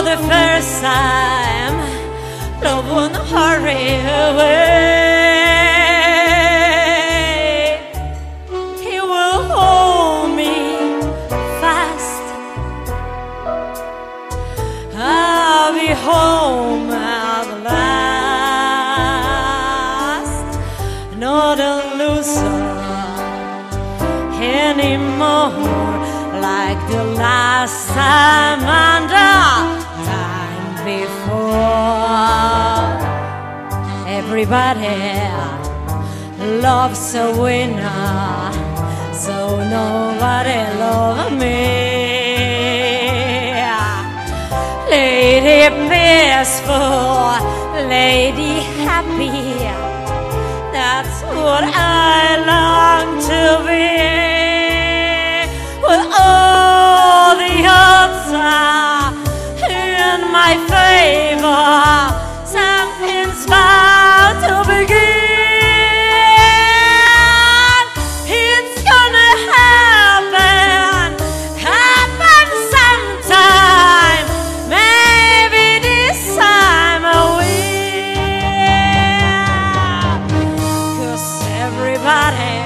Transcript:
the first time, love won't hurry away. He will hold me fast. I'll be home at last. Not a loser anymore, like the last time and the time before. Everybody loves a winner, so nobody loves me. Lady peaceful, lady happy, that's what I long to be. With all the odds are in my favor, something's about to begin. It's gonna happen sometime. Maybe this time I will. 'Cause everybody